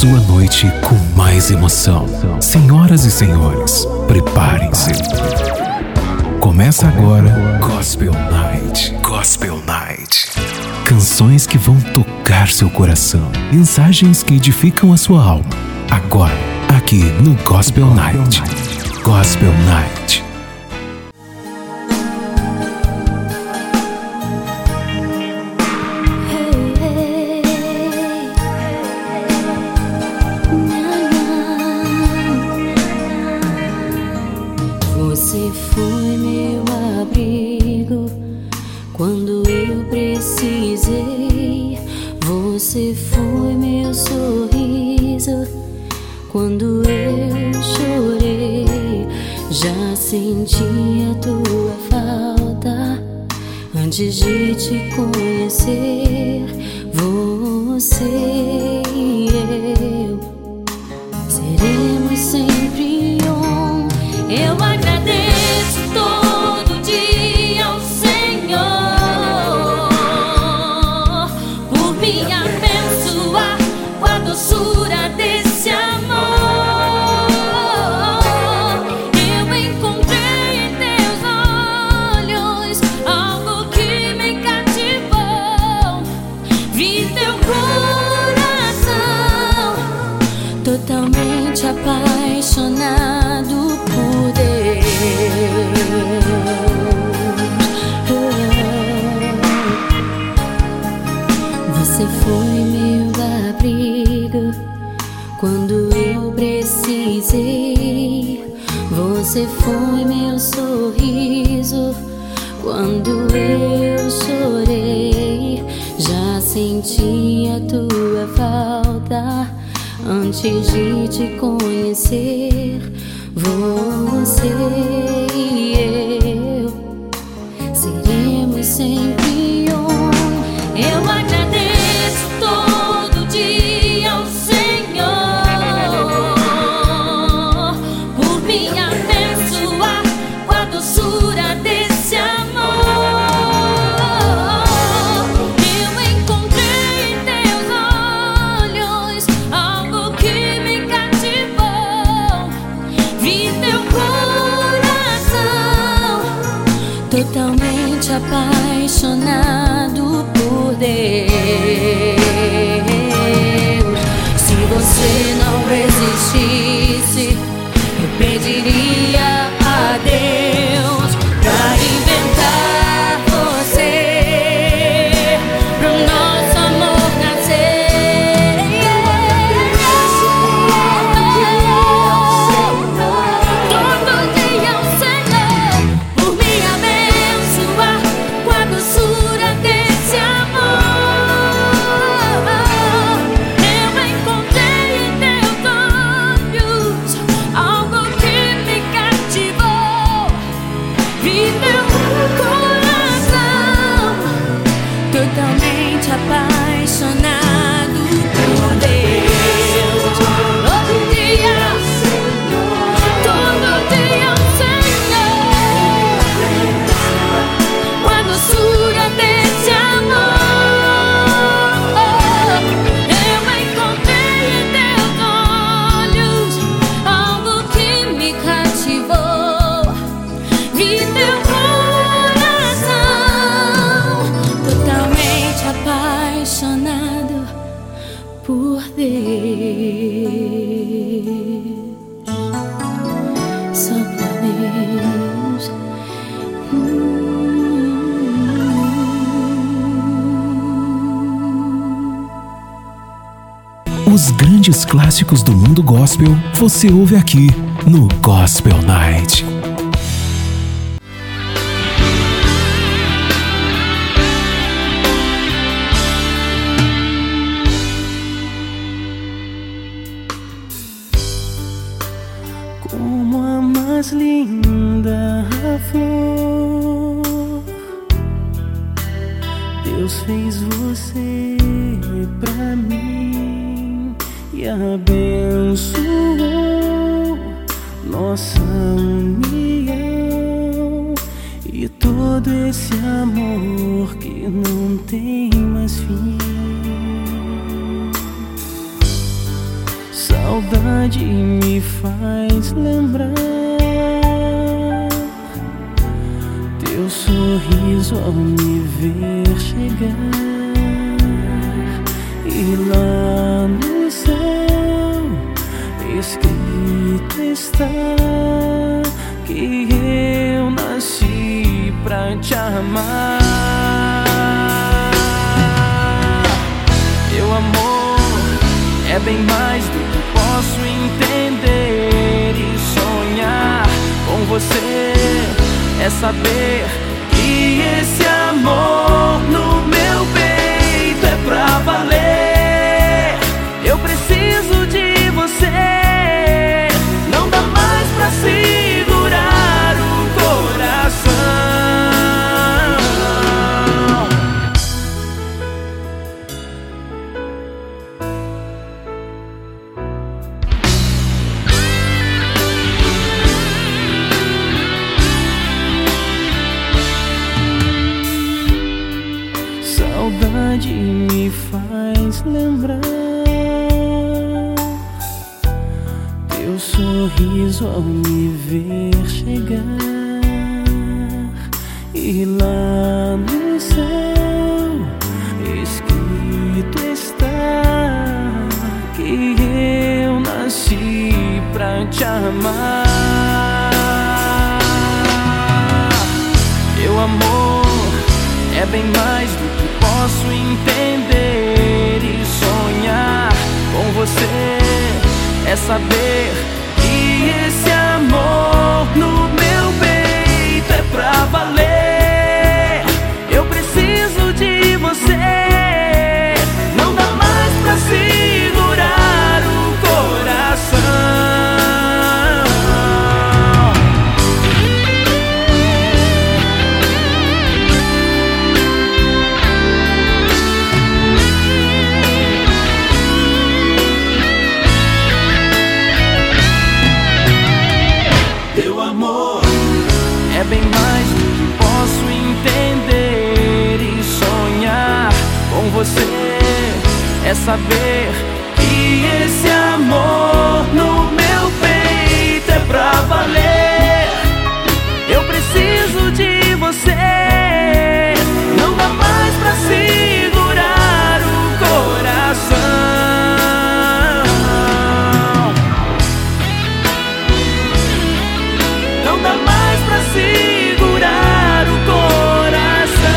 sua noite com mais emoção. Senhoras e senhores, preparem-se. Começa agora Gospel Night. Gospel Night. Canções que vão tocar seu coração. Mensagens que edificam a sua alma. Agora, aqui no Gospel Night. Gospel Night. Você foi meu abrigo quando eu precisei. Você foi meu sorriso quando eu chorei. Já senti a tua falta antes de te conhecer. Você e eu seremos sempre um. Eu agradeço todo dia ao Senhor por me abençoar com a doçura desse amor. Eu encontrei em teus olhos algo que me cativou. Vi teu coração totalmente apaixonado por Deus. Você foi meu abrigo quando eu precisei. Você foi meu sorriso quando eu chorei. Já senti a tua falta antes de te conhecer. Você e eu seremos sempre um. Eu agradeço todo dia ao Senhor por me abençoar com a doçura desse amor. Eu encontrei em teus olhos algo que me cativou. Vi teu coração totalmente apaixonado por Deus. Se você não existisse, eu pediria a Deus pra inventar você, pro nosso amor nascer. Todo dia o Senhor por me abençoar com a doçura desse amor. Eu encontrei em teus olhos algo que me cativou. Vi teu coração totalmente apaixonado por Deus. Todo dia o Senhor com a doçura desse amor. Eu encontrei em teus olhos algo que me cativou. Vi teu coração totalmente apaixonado por Deus. Só por Deus. Os grandes clássicos do mundo gospel você ouve aqui no Gospel Night. Como a mais linda flor, Deus fez você pra mim e abençoou nossa união e todo esse amor que não tem mais fim. Saudade me faz lembrar teu sorriso ao me ver chegar. E lá no céu escrito está que eu nasci pra te amar. Teu amor é bem mais do que posso entender e sonhar. Com você é saber que esse amor no meu peito é pra valer. Eu preciso de você, não dá mais pra segurar o coração. Saudade me faz lembrar teu sorriso ao me ver chegar. E lá no céu escrito está que eu nasci pra te amar. Teu amor é bem mais do que posso entender e sonhar. Com você é saber que esse amor no meu peito é pra valer. Eu preciso de você, não dá mais pra segurar o coração. É bem mais do que posso entender e sonhar. Com você é saber que esse amor no meu peito é pra valer. Eu preciso de você, não dá mais pra segurar o coração. Não dá mais pra segurar o coração.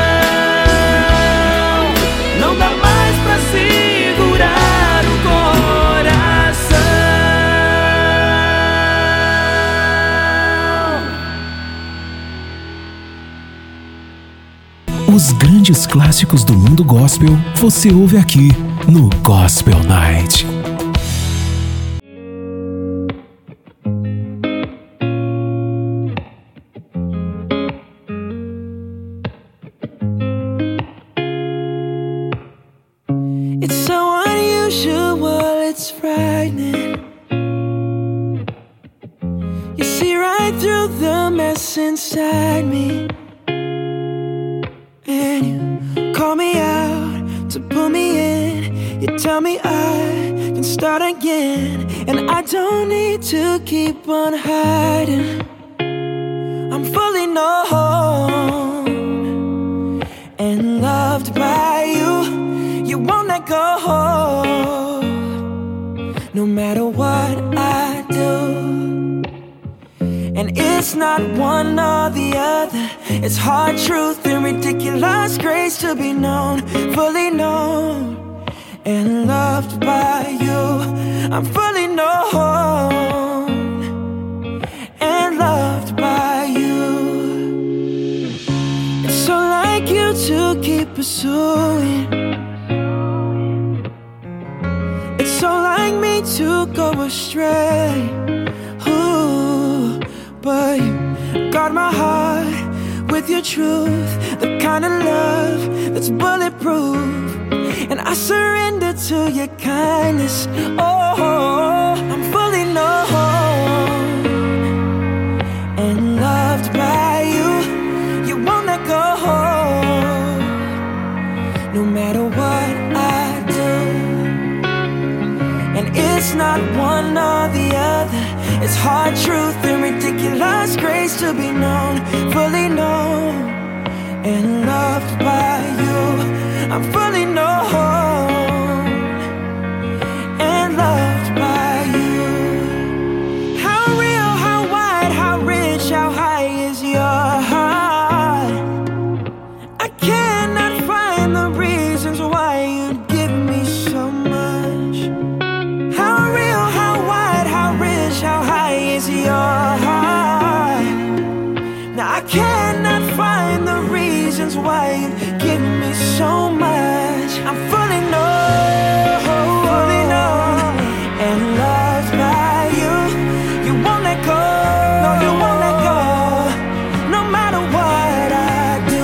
Não dá mais pra segurar o coração. Os grandes clássicos do mundo gospel você ouve aqui no Gospel Night. It's so unusual, it's frightening. You see right through the mess inside me, and you call me out to pull me in. You tell me I can start again, and I don't need to keep on hiding. I'm fully known and loved by you. You won't let go, no matter what I do. And it's not one or the other, it's hard truth and ridiculous grace to be known, fully known and loved by you. I'm fully known and loved by you. It's so like you to keep pursuing. It's so like me to go astray. Ooh, but you guard my heart with your truth, the kind of love that's bulletproof. And I surrender to your kindness. Oh, I'm fully known and loved by you. You won't let go, no matter what I do. And it's It's not one or the other. It's hard truth and ridiculous grace to be known, fully known, and loved by you. I'm fully known and loved by you. How real, how wide, how rich, how high is your heart? I cannot find the reasons why you'd give me so much. How real, how wide, how rich, how high is your heart? Now I cannot find the reasons why you'd give me so much. I'm fully known, and loved by you. You won't let go, no, you won't let go, no matter what I do.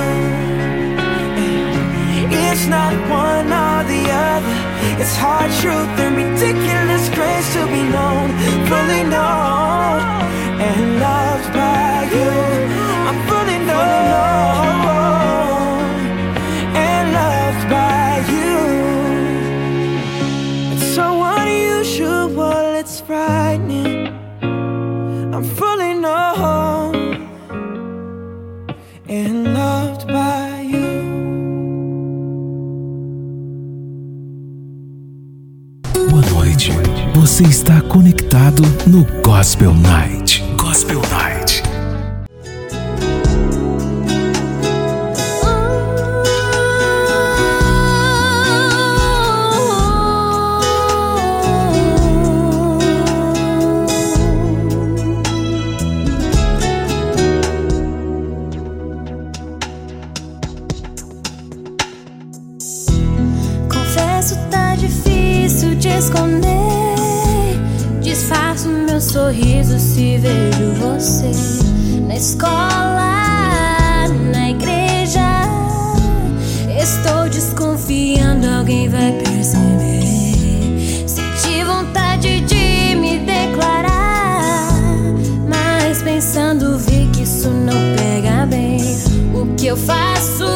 It's not one or the other. It's hard truth and ridiculous grace to be known, fully known, and loved by you. I'm fully known and loved by you. It's so unusual, it's frightening. I'm fully known and loved by you. Boa noite. Você está conectado no Gospel Night. Gospel Night. Confesso, tá difícil de esconder. Disfarço meu sorriso se vejo você na escola, na igreja. Estou desconfiando, alguém vai perceber. Senti vontade de me declarar, mas pensando vi que isso não pega bem. O que eu faço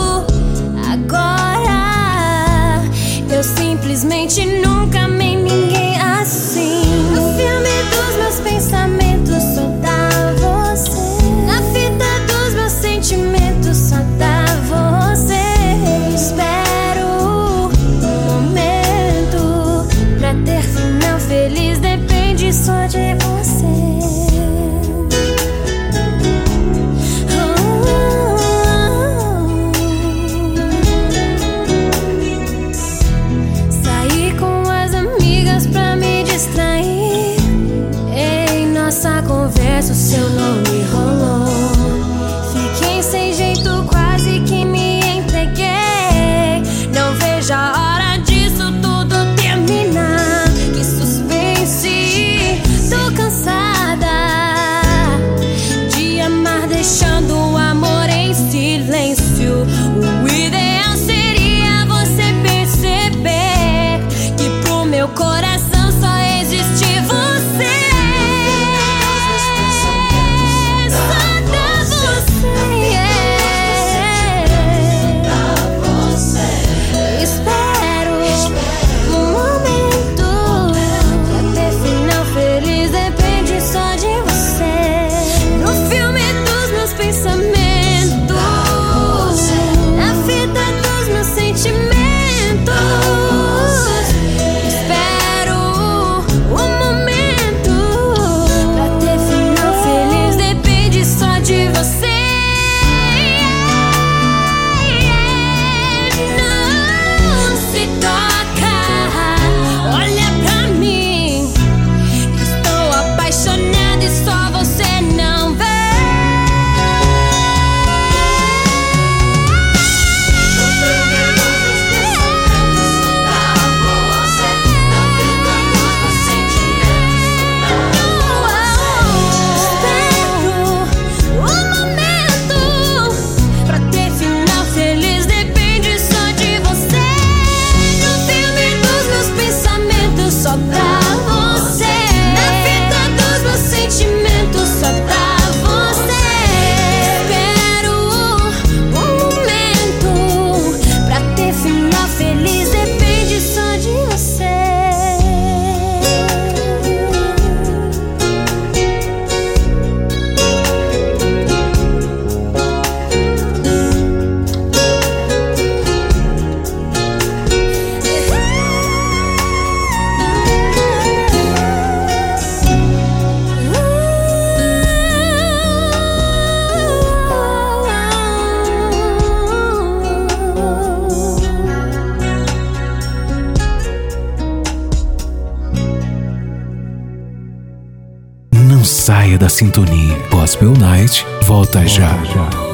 agora? Eu simplesmente nunca amei ninguém assim. No filme dos meus pensamentos só tá você. Na fita dos meus sentimentos só tá você. Espero um momento pra ter final feliz, depende só de você. Saí com as amigas pra me distrair. Em nossa conversa o seu nome rolou. Fiquei sem jeito, quase que me entreguei. Não vejo a hora disso tudo terminar. Que suspense, tô cansada de amar deixando o amor em silêncio. O ideal seria você perceber que pro meu coração só existe você. Só dá você. Espero um momento pra ter final feliz, depende só de você. No filme dos meus pensamentos, na fita dos meus sentimentos. Espero saia da sintonia. Gospel Night volta já.